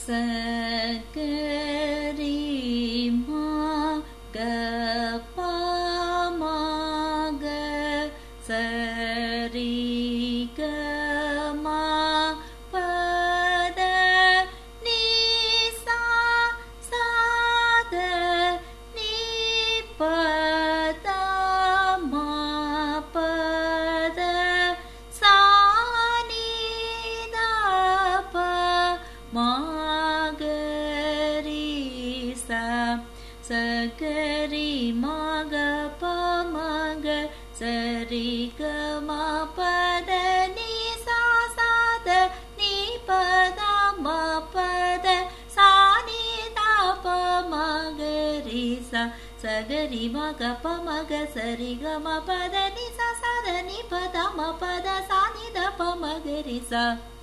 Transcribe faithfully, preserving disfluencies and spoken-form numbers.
சகரி மாக பமாக சரி கமா பத நிசா சாத நி பத மா பத சா நி த ப மாகரி சா சகரி மாக பமாக சரி கமா பத நி சா சாத நி பத மா பத சா நி த ப மாகரி சா சகரி மாக பமாக சரி கமா பத நி சா சாத நி பத மா பத சா நி த ப மாகரி சா.